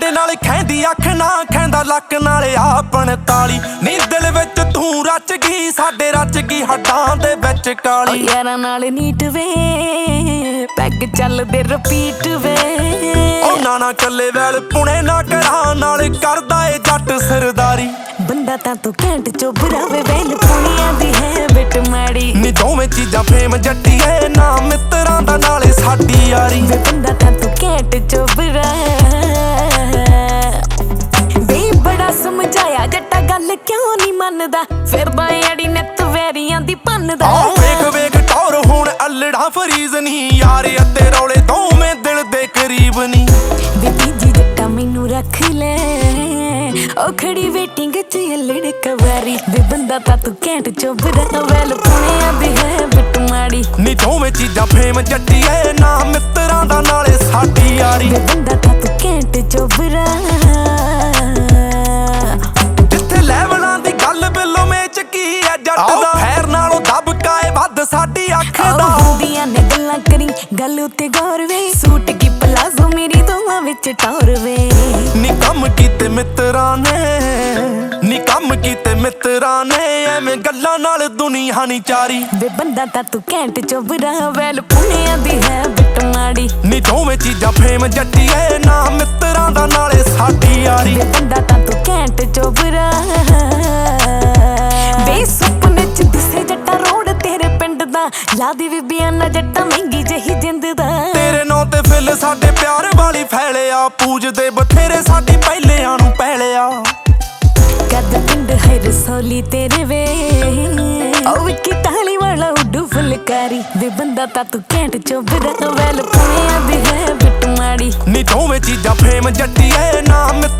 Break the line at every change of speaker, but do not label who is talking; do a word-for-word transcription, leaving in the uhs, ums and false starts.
ਤੇਰੇ ਨਾਲ ਖੈਂਦੀ ਅੱਖ ਨਾ ਖੈਂਦਾ ਲੱਕ ਨਾਲ ਆ ਪੰਤਾਲੀ ਨੀ ਦਿਲ ਵਿੱਚ ਤੂੰ ਰਚ ਗਈ ਸਾਡੇ ਰਚ ਗਈ ਹੱਡਾਂ ਦੇ ਵਿੱਚ ਕਾਲੀ
ਯਾਰਾਂ ਨਾਲ ਨੀਟ ਵੇ ਪੈਗ ਚੱਲਦੇ ਰਿਪੀਟ ਵੇ
ਉਹਨਾਂ ਨਾਲ ਕੱਲੇ ਵੈਲ ਪੁਣੇ ਨਾ ਕਰਾਂ ਨਾਲ ਕਰਦਾ ਏ ਜੱਟ ਸਰਦਾਰੀ
ਬੰਦਾ ਤਾਂ ਤੂੰ ਘੈਂਟ ਚੋਬਰਾ ਵੇ ਵੈਲ ਪੁਣਿਆਂ ਦੀ ਹੈ ਬਿਟ ਮਾੜੀ
ਨੀ ਦੋਵੇਂ ਚੀਜ਼ਾਂ ਫੇਮ ਜੱਟੀਏ ਨਾ ਮਿੱਤਰਾਂ ਦਾ ਨਾਲੇ ਸਾਡੀ ਯਾਰੀ
ਵੇ ਬੰਦਾ ਤਾਂ ਤੂੰ ਘੈਂਟ ਚੋਬਰਾ ਵੇ ਬੜਾ ਸਮਝਾਇਆ ਜੱਟਾ ਗੱਲ ਕਿਉਂ ਨਹੀਂ ਮੰਨਦਾ ਫਿਰਦਾ ਅੜੀ ਨਿੱਤ ਵੈਰੀਆਂ ਦੀ ਭੰਨਦਾ
ਆਹ ਵੇਖ ਵੇਖ ਟੌਰ ਹੁਣ ਅਲੜਾ ਫਰੀਜ਼ ਨਹੀਂ ਯਾਰ ਅਤੇ ਰੌਲੇ ਦੋਵੇਂ ਦਿਲ ਦੇ ਕਰੀਬ ਨਹੀਂ
ਵੇ ਤੀਜੀ ਜੱਟਾ ਮੈਨੂੰ ਰੱਖ ਲੈ ਉਹ ਖੜੀ ਵੇਟਿੰਗ ਚ ਅਲੜ ਕਵਾਰੀ ਵੇ ਬੰਦਾ ਤਾਂ ਤੂੰ ਘੈਂਟ ਚੋਬਰਾ ਵੈਲ ਪੁਣਿਆਂ ਦੀ ਹੈ ਬਿਟ ਮਾੜੀ
ਨੀ ਦੋਵੇਂ ਚੀਜ਼ਾਂ ਫੇਮ ਜੱਟੀਏ ਨਾ ਮਿੱਤਰਾਂ ਦਾ ਨਾਲੇ ਸਾਡੀ ਯਾਰੀ
ਵੇ ਬੰਦਾ ਤਾਂ ਤੂੰ ਘੈਂਟ ਚੋਬਰਾ
ਜਿੱਥੇ ਲੈਵਲਾਂ ਦੀ ਗੱਲ ਬਿੱਲੋ ਮੇਚ ਕੀ ਐ ਜੱਟ ਦਾ ਫੈਰ ਨਾਲੋਂ ਦਬਕਾ ਏ ਵੱਧ ਸਾਡੀ ਅੱਖ ਦਾ
ਹੁੰਦੀਆਂ ਨੇ ਗੱਲਾਂ ਕਰੀ ਗੱਲ ਉੱਤੇ ਗੌਰ ਵੇ ਸੂਟ ਕੀ ਪਲਾਜ਼ੋ ਮੇਰੀ ਦੋਵਾਂ ਵਿੱਚ ਟੌਰ ਵੇ
ਨੀ ਕੰਮ ਕੀਤੇ ਮਿੱਤਰਾਂ ਨੇ ਨੀ ਕੰਮ ਕੀਤੇ ਮਿੱਤਰਾਂ ਨੇ ਐਵੇਂ ਗੱਲਾਂ ਨਾਲ ਦੁਨੀਆ ਨੀ ਚਾਰੀ
ਵੇ ਬੰਦਾ ਤਾਂ ਤੂੰ ਘੈਂਟ ਚੋਬਰਾ ਵੈਲ ਪੁਣਿਆਂ ਦੀ ਹੈ ਬਿਟ ਮਾੜੀ
ਨੀ ਦੋਵੇਂ ਚੀਜ਼ਾਂ ਫੇਮ ਜੱਟੀਏ ਨਾ ਮਿੱਤਰਾਂ ਦਾ ਨਾਲੇ ਸਾਡੀ ਯਾਰੀ
ਵੇ ਬੰਦਾ ਤਾਂ ਤੂੰ ਘੈਂਟ ਚੋਬਰਾ ਵੇ ਸੁਪਨੇ ਚ ਦਿਸੇ ਜੱਟਾ ਰੋਡ ਤੇਰੇ ਪਿੰਡ ਦਾ ਲਾਦੀ ਵੀ ਬਿਆਨਾ ਜੱਟਾ ਮਹਿੰਗੀ ਜਹੀ ਜਿੰਦ ਦਾ
ਤੇਰੇ ਨਾਂ ਤੇ ਫਿਲ ਸਾਡੇ ਪਿਆਰ ਵਾਲੀ ਫੈਲਿਆ ਪੂਜਦੇ ਬਥੇਰੇ ਸਾਡੀ ਪਹਿਲਿਆਂ ਨੂੰ ਪਹਿਲਿਆ
ਕਦ ਪਿੰਡ ਹੈ ਰਸੋਲੀ ਤੇਰੇ ਵੇ ਉਹ ਵਿਕੀ ਤਾਲੀ ਵਾਲਾ ਉੱਡੂ ਫੁਲਕਾਰੀ ਵੇ ਬੰਦਾ ਤਾਂ ਤੂੰ ਘੈਂਟ ਚੋਬਰਾ ਵੈਲ ਪੁਣਿਆਂ ਦੀ ਹੈ ਬਿਟ ਮਾੜੀ
ਨੀ ਦੋਵੇਂ ਚੀਜ਼ਾਂ ਫੇਮ ਜੱਟੀਏ ਨਾ